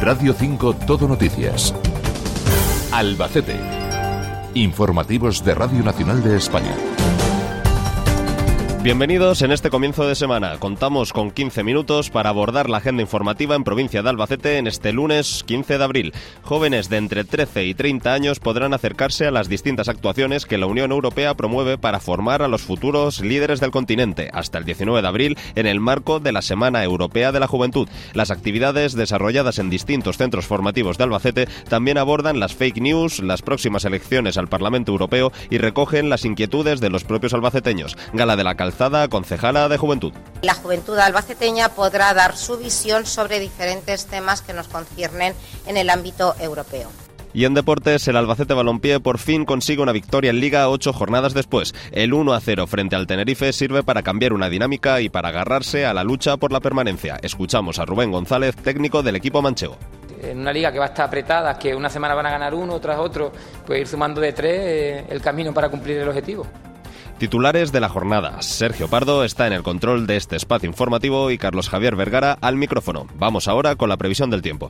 Radio 5 Todo Noticias. Albacete. Informativos de Radio Nacional de España. Bienvenidos en este comienzo de semana. Contamos con 15 minutos para abordar la agenda informativa en provincia de Albacete en este lunes 15 de abril. Jóvenes de entre 13 y 30 años podrán acercarse a las distintas actuaciones que la Unión Europea promueve para formar a los futuros líderes del continente hasta el 19 de abril en el marco de la Semana Europea de la Juventud. Las actividades desarrolladas en distintos centros formativos de Albacete también abordan las fake news, las próximas elecciones al Parlamento Europeo y recogen las inquietudes de los propios albaceteños. Gala de la Calzada, concejala de Juventud. La juventud albaceteña podrá dar su visión sobre diferentes temas que nos conciernen en el ámbito europeo. Y en deportes, el Albacete Balompié por fin consigue una victoria en Liga 8 jornadas después. El 1-0 frente al Tenerife sirve para cambiar una dinámica y para agarrarse a la lucha por la permanencia. Escuchamos a Rubén González, técnico del equipo manchego. En una liga que va a estar apretada, que una semana van a ganar uno tras otro, pues ir sumando de 3 el camino para cumplir el objetivo. Titulares de la jornada. Sergio Pardo está en el control de este espacio informativo y Carlos Javier Vergara al micrófono. Vamos ahora con la previsión del tiempo.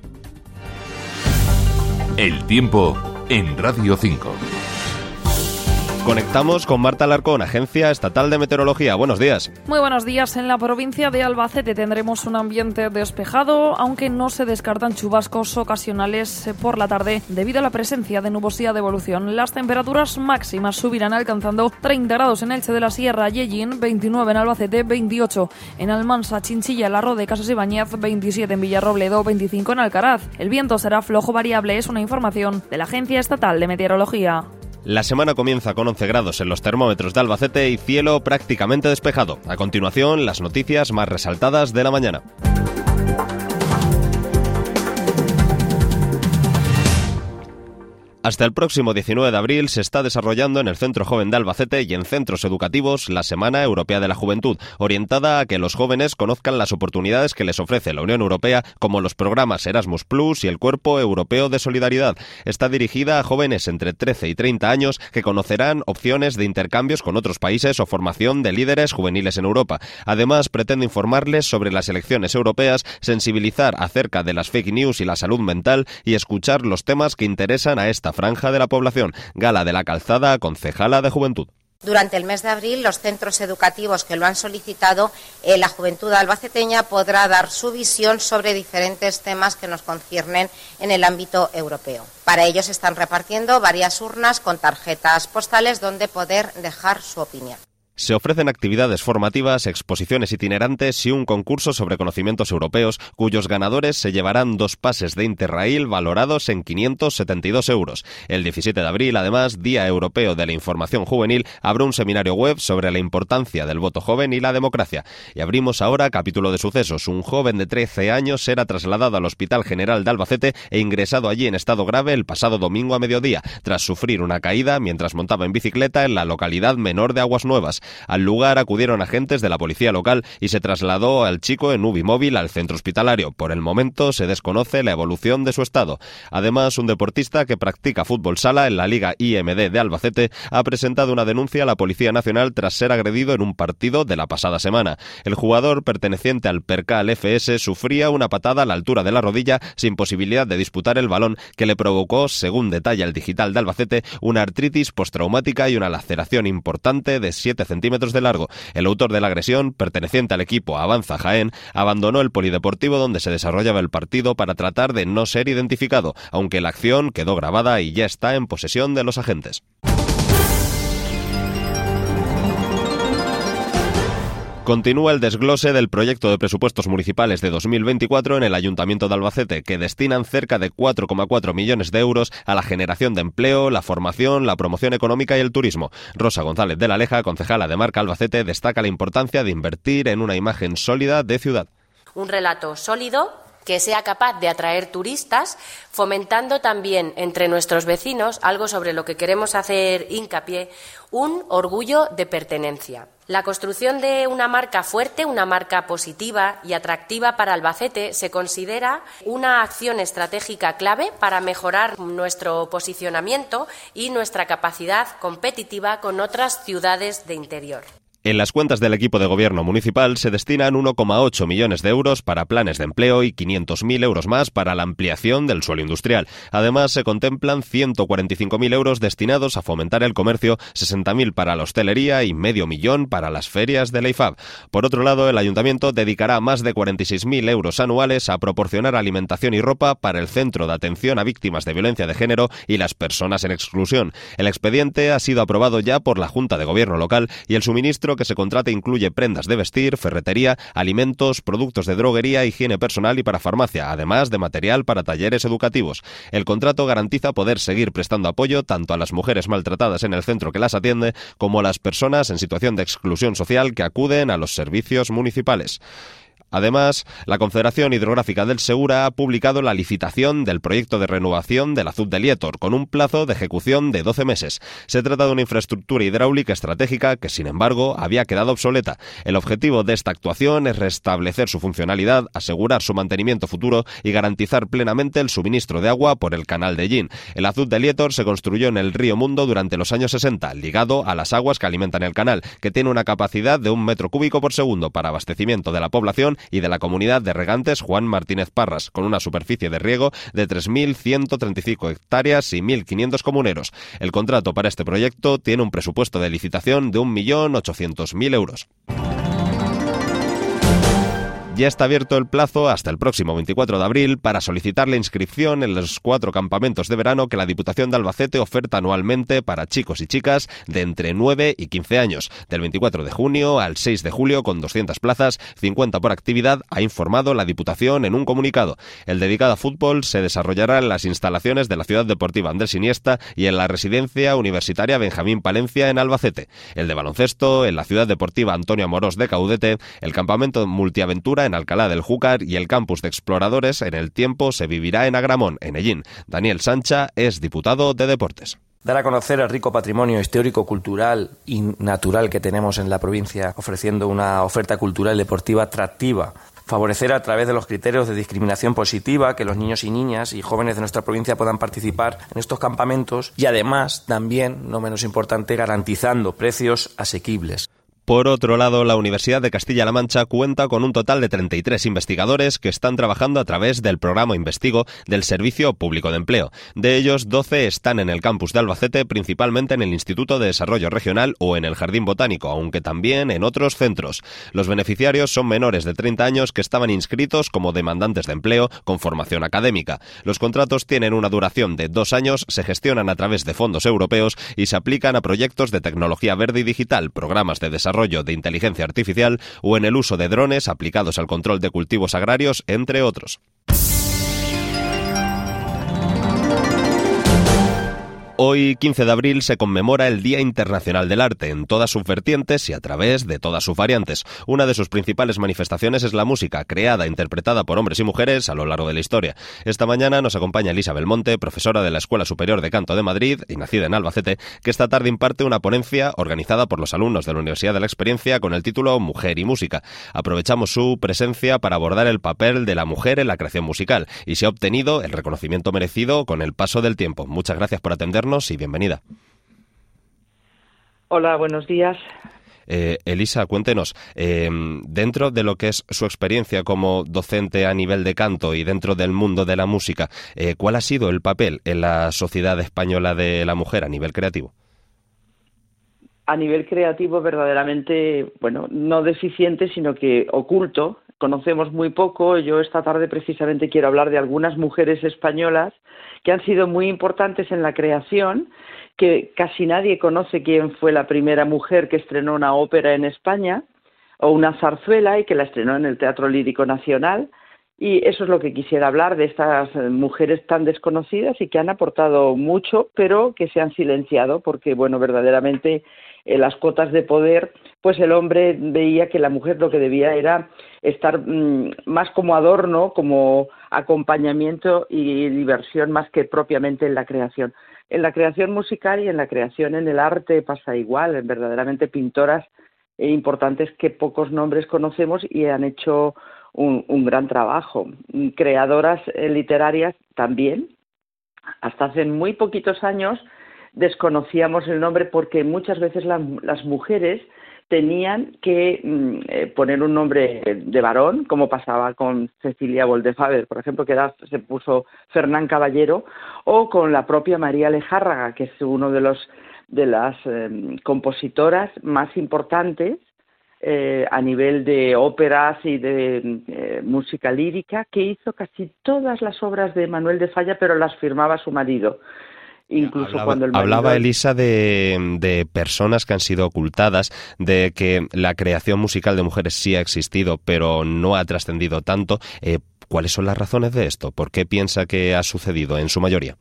El tiempo en Radio 5. Conectamos con Marta Alarcón, Agencia Estatal de Meteorología. Buenos días. Muy buenos días. En la provincia de Albacete tendremos un ambiente despejado, aunque no se descartan chubascos ocasionales por la tarde debido a la presencia de nubosidad de evolución. Las temperaturas máximas subirán alcanzando 30 grados en Elche de la Sierra, Yellín, 29 en Albacete, 28 en Almansa, Chinchilla, Larrode, Casas Ibáñez, 27 en Villarrobledo, 25 en Alcaraz. El viento será flojo variable, es una información de la Agencia Estatal de Meteorología. La semana comienza con 11 grados en los termómetros de Albacete y cielo prácticamente despejado. A continuación, las noticias más resaltadas de la mañana. Hasta el próximo 19 de abril se está desarrollando en el Centro Joven de Albacete y en centros educativos la Semana Europea de la Juventud, orientada a que los jóvenes conozcan las oportunidades que les ofrece la Unión Europea, como los programas Erasmus Plus y el Cuerpo Europeo de Solidaridad. Está dirigida a jóvenes entre 13 y 30 años que conocerán opciones de intercambios con otros países o formación de líderes juveniles en Europa. Además, pretende informarles sobre las elecciones europeas, sensibilizar acerca de las fake news y la salud mental y escuchar los temas que interesan a esta franja de la población. Gala de la Calzada, concejala de Juventud. Durante el mes de abril, los centros educativos que lo han solicitado, la juventud albaceteña podrá dar su visión sobre diferentes temas que nos conciernen en el ámbito europeo. Para ello se están repartiendo varias urnas con tarjetas postales donde poder dejar su opinión. Se ofrecen actividades formativas, exposiciones itinerantes y un concurso sobre conocimientos europeos, cuyos ganadores se llevarán 2 pases de Interrail valorados en 572 euros. El 17 de abril, además, Día Europeo de la Información Juvenil, habrá un seminario web sobre la importancia del voto joven y la democracia. Y abrimos ahora capítulo de sucesos. Un joven de 13 años era trasladado al Hospital General de Albacete e ingresado allí en estado grave el pasado domingo a mediodía, tras sufrir una caída mientras montaba en bicicleta en la localidad menor de Aguas Nuevas. Al lugar acudieron agentes de la policía local y se trasladó al chico en UBI móvil al centro hospitalario. Por el momento se desconoce la evolución de su estado. Además, un deportista que practica fútbol sala en la Liga IMD de Albacete ha presentado una denuncia a la Policía Nacional tras ser agredido en un partido de la pasada semana. El jugador, perteneciente al Percal FS, sufría una patada a la altura de la rodilla sin posibilidad de disputar el balón, que le provocó, según detalla el Digital de Albacete, una artritis postraumática y una laceración importante de 7 centímetros de largo. El autor de la agresión, perteneciente al equipo Avanza Jaén, abandonó el polideportivo donde se desarrollaba el partido para tratar de no ser identificado, aunque la acción quedó grabada y ya está en posesión de los agentes. Continúa el desglose del proyecto de presupuestos municipales de 2024 en el Ayuntamiento de Albacete, que destinan cerca de 4,4 millones de euros a la generación de empleo, la formación, la promoción económica y el turismo. Rosa González de la Leja, concejala de Marca Albacete, destaca la importancia de invertir en una imagen sólida de ciudad. Un relato sólido que sea capaz de atraer turistas, fomentando también entre nuestros vecinos algo sobre lo que queremos hacer hincapié, un orgullo de pertenencia. La construcción de una marca fuerte, una marca positiva y atractiva para Albacete se considera una acción estratégica clave para mejorar nuestro posicionamiento y nuestra capacidad competitiva con otras ciudades de interior. En las cuentas del equipo de gobierno municipal se destinan 1,8 millones de euros para planes de empleo y 500.000 euros más para la ampliación del suelo industrial. Además, se contemplan 145.000 euros destinados a fomentar el comercio, 60.000 para la hostelería y medio millón para las ferias de la IFAB. Por otro lado, el ayuntamiento dedicará más de 46.000 euros anuales a proporcionar alimentación y ropa para el Centro de Atención a Víctimas de Violencia de Género y las personas en exclusión. El expediente ha sido aprobado ya por la Junta de Gobierno local y el suministro que se contrata incluye prendas de vestir, ferretería, alimentos, productos de droguería, higiene personal y para farmacia, además de material para talleres educativos. El contrato garantiza poder seguir prestando apoyo tanto a las mujeres maltratadas en el centro que las atiende como a las personas en situación de exclusión social que acuden a los servicios municipales. Además, la Confederación Hidrográfica del Segura ha publicado la licitación del proyecto de renovación del Azud de Lietor, con un plazo de ejecución de 12 meses. Se trata de una infraestructura hidráulica estratégica que, sin embargo, había quedado obsoleta. El objetivo de esta actuación es restablecer su funcionalidad, asegurar su mantenimiento futuro y garantizar plenamente el suministro de agua por el canal de Llín. El Azud de Lietor se construyó en el río Mundo durante los años 60, ligado a las aguas que alimentan el canal, que tiene una capacidad de 1 metro cúbico por segundo para abastecimiento de la población y de la comunidad de regantes Juan Martínez Parras, con una superficie de riego de 3.135 hectáreas y 1.500 comuneros. El contrato para este proyecto tiene un presupuesto de licitación de 1.800.000 euros. Ya está abierto el plazo hasta el próximo 24 de abril para solicitar la inscripción en los 4 campamentos de verano que la Diputación de Albacete oferta anualmente para chicos y chicas de entre 9 y 15 años, del 24 de junio al 6 de julio con 200 plazas, 50 por actividad, ha informado la Diputación en un comunicado. El dedicado a fútbol se desarrollará en las instalaciones de la Ciudad Deportiva Andrés Iniesta y en la Residencia Universitaria Benjamín Palencia en Albacete. El de baloncesto en la Ciudad Deportiva Antonio Amorós de Caudete, el campamento Multiaventura en Alcalá del Júcar y el campus de exploradores en el tiempo se vivirá en Agramón, en Ellín. Daniel Sancha es diputado de Deportes. Dar a conocer el rico patrimonio histórico, cultural y natural que tenemos en la provincia, ofreciendo una oferta cultural y deportiva atractiva. Favorecer a través de los criterios de discriminación positiva que los niños y niñas y jóvenes de nuestra provincia puedan participar en estos campamentos y además, también, no menos importante, garantizando precios asequibles. Por otro lado, la Universidad de Castilla-La Mancha cuenta con un total de 33 investigadores que están trabajando a través del programa Investigo del Servicio Público de Empleo. De ellos, 12 están en el campus de Albacete, principalmente en el Instituto de Desarrollo Regional o en el Jardín Botánico, aunque también en otros centros. Los beneficiarios son menores de 30 años que estaban inscritos como demandantes de empleo con formación académica. Los contratos tienen una duración de 2 años, se gestionan a través de fondos europeos y se aplican a proyectos de tecnología verde y digital, programas de desarrollo de inteligencia artificial o en el uso de drones aplicados al control de cultivos agrarios, entre otros. Hoy, 15 de abril, se conmemora el Día Internacional del Arte, en todas sus vertientes y a través de todas sus variantes. Una de sus principales manifestaciones es la música, creada e interpretada por hombres y mujeres a lo largo de la historia. Esta mañana nos acompaña Elisa Belmonte, profesora de la Escuela Superior de Canto de Madrid y nacida en Albacete, que esta tarde imparte una ponencia organizada por los alumnos de la Universidad de la Experiencia con el título Mujer y Música. Aprovechamos su presencia para abordar el papel de la mujer en la creación musical y se ha obtenido el reconocimiento merecido con el paso del tiempo. Muchas gracias por atendernos y bienvenida. Hola, buenos días. Elisa, cuéntenos, dentro de lo que es su experiencia como docente a nivel de canto y dentro del mundo de la música, ¿cuál ha sido el papel en la sociedad española de la mujer a nivel creativo? A nivel creativo, verdaderamente, bueno, no deficiente, sino que oculto. Conocemos muy poco. Yo esta tarde precisamente quiero hablar de algunas mujeres españolas que han sido muy importantes en la creación, que casi nadie conoce quién fue la primera mujer que estrenó una ópera en España o una zarzuela y que la estrenó en el Teatro Lírico Nacional. Y eso es lo que quisiera hablar, de estas mujeres tan desconocidas y que han aportado mucho, pero que se han silenciado porque, bueno, verdaderamente en las cotas de poder, pues el hombre veía que la mujer lo que debía era estar más como adorno, como acompañamiento y diversión más que propiamente en la creación. En la creación musical y en la creación en el arte pasa igual, verdaderamente pintoras importantes que pocos nombres conocemos y han hecho un gran trabajo. Creadoras literarias también. Hasta hace muy poquitos años desconocíamos el nombre porque muchas veces las mujeres tenían que poner un nombre de varón, como pasaba con Cecilia Boldefaber, por ejemplo, que se puso Fernán Caballero, o con la propia María Lejárraga, que es uno de las compositoras más importantes a nivel de óperas y de música lírica, que hizo casi todas las obras de Manuel de Falla, pero las firmaba su marido. Incluso cuando el marido... Hablaba Elisa de personas que han sido ocultadas, de que la creación musical de mujeres sí ha existido, pero no ha trascendido tanto. ¿Cuáles son las razones de esto? ¿Por qué piensa que ha sucedido en su mayoría?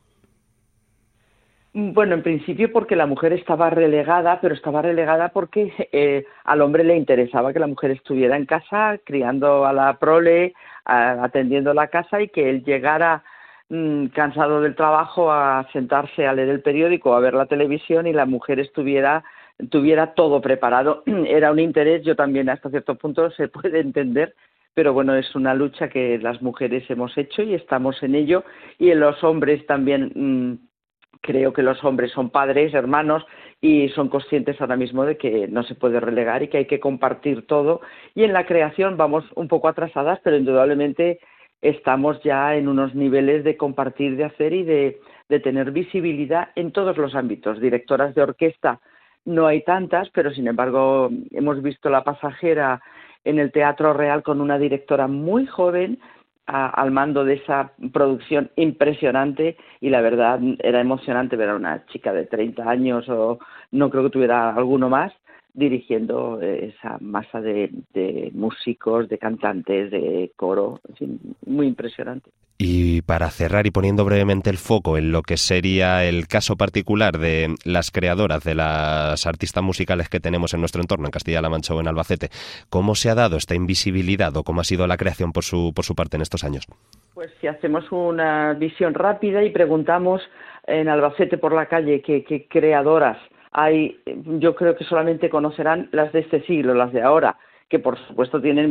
Bueno, en principio porque la mujer estaba relegada, pero estaba relegada porque al hombre le interesaba que la mujer estuviera en casa, criando a la prole, atendiendo la casa, y que él llegara cansado del trabajo a sentarse a leer el periódico, a ver la televisión, y la mujer tuviera todo preparado. Era un interés, yo también hasta cierto punto se puede entender, pero bueno, es una lucha que las mujeres hemos hecho y estamos en ello, y en los hombres también. Creo que los hombres son padres, hermanos, y son conscientes ahora mismo de que no se puede relegar y que hay que compartir todo. Y en la creación vamos un poco atrasadas, pero indudablemente estamos ya en unos niveles de compartir, de hacer y de tener visibilidad en todos los ámbitos. Directoras de orquesta no hay tantas, pero sin embargo hemos visto La Pasajera en el Teatro Real con una directora muy joven al mando de esa producción impresionante, y la verdad era emocionante ver a una chica de 30 años, o no creo que tuviera alguno más, dirigiendo esa masa de músicos, de cantantes, de coro, en fin, muy impresionante. Y para cerrar y poniendo brevemente el foco en lo que sería el caso particular de las creadoras, de las artistas musicales que tenemos en nuestro entorno, en Castilla-La Mancha o en Albacete, ¿cómo se ha dado esta invisibilidad o cómo ha sido la creación por su parte en estos años? Pues si hacemos una visión rápida y preguntamos en Albacete por la calle qué creadoras hay, yo creo que solamente conocerán las de este siglo, las de ahora, que por supuesto tienen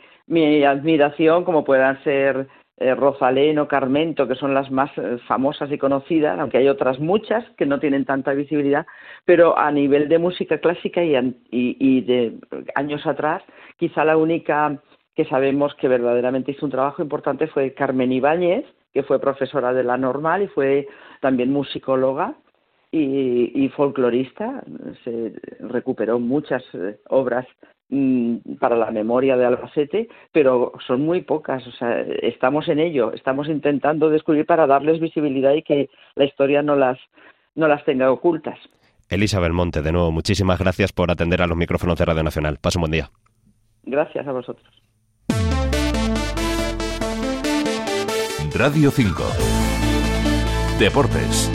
mi admiración, como puedan ser Rosalén o Carmento, que son las más famosas y conocidas, aunque hay otras muchas que no tienen tanta visibilidad, pero a nivel de música clásica y de años atrás, quizá la única que sabemos que verdaderamente hizo un trabajo importante fue Carmen Ibáñez, que fue profesora de la Normal y fue también musicóloga y folclorista. Se recuperó muchas obras para la memoria de Albacete, pero son muy pocas. O sea, estamos en ello, estamos intentando descubrir para darles visibilidad y que la historia no las tenga ocultas. Elisa Belmonte, de nuevo, muchísimas gracias por atender a los micrófonos de Radio Nacional. Pasa un buen día. Gracias a vosotros. Radio 5. Deportes.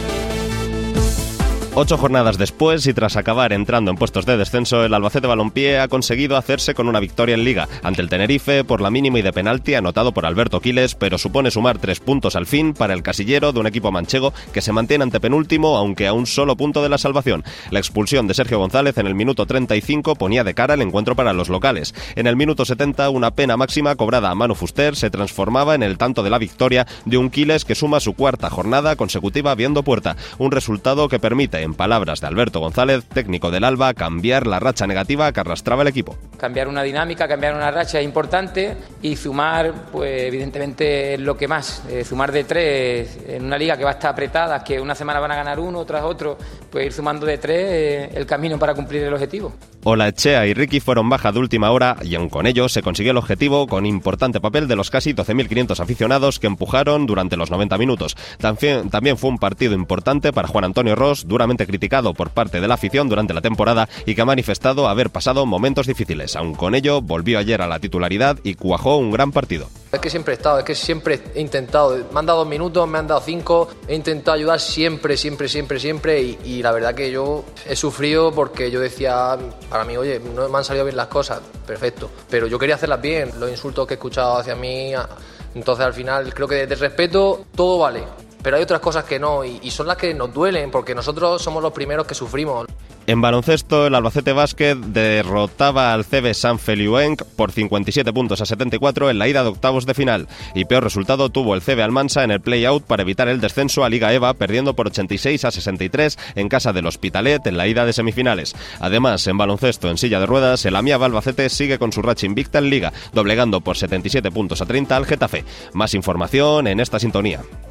8 jornadas después y tras acabar entrando en puestos de descenso, el Albacete Balompié ha conseguido hacerse con una victoria en Liga ante el Tenerife por la mínima y de penalti anotado por Alberto Quiles, pero supone sumar 3 puntos al fin para el casillero de un equipo manchego que se mantiene antepenúltimo, aunque a un solo punto de la salvación. La expulsión de Sergio González en el minuto 35 ponía de cara el encuentro para los locales. En el minuto 70, una pena máxima cobrada a Manu Fuster se transformaba en el tanto de la victoria de un Quiles que suma su 4ª jornada consecutiva viendo puerta, un resultado que permite, en palabras de Alberto González, técnico del Alba, cambiar la racha negativa que arrastraba el equipo. Cambiar una dinámica, cambiar una racha es importante, y sumar, pues evidentemente es lo que más. Sumar de 3 en una liga que va a estar apretada, que una semana van a ganar uno tras otro, pues ir sumando de 3 el camino para cumplir el objetivo. Olaechea y Ricky fueron baja de última hora y aun con ello se consiguió el objetivo con importante papel de los casi 12.500 aficionados que empujaron durante los 90 minutos. También fue un partido importante para Juan Antonio Ros, duramente criticado por parte de la afición durante la temporada y que ha manifestado haber pasado momentos difíciles. Aun con ello, volvió ayer a la titularidad y cuajó un gran partido. Es que siempre he estado, es que siempre he intentado. Me han dado 2 minutos, me han dado 5, he intentado ayudar siempre y la verdad que yo he sufrido porque yo decía, para mí, oye, no me han salido bien las cosas, perfecto, pero yo quería hacerlas bien. Los insultos que he escuchado hacia mí, entonces al final creo que desde respeto todo vale, pero hay otras cosas que no y son las que nos duelen porque nosotros somos los primeros que sufrimos. En baloncesto, el Albacete Basket derrotaba al CB San Feliuenc por 57 puntos a 74 en la ida de octavos de final. Y peor resultado tuvo el CB Almansa en el play-out para evitar el descenso a Liga EVA, perdiendo por 86 a 63 en casa del Hospitalet en la ida de semifinales. Además, en baloncesto en silla de ruedas, el Amiaba Albacete sigue con su racha invicta en Liga, doblegando por 77 puntos a 30 al Getafe. Más información en esta sintonía.